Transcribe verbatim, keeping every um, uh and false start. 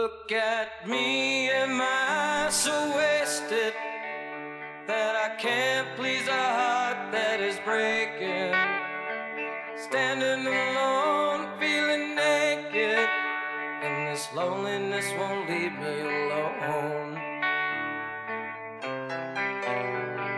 Look at me, am I so wasted that I can't please a heart that is breaking? Standing alone, feeling naked, and this loneliness won't leave me alone.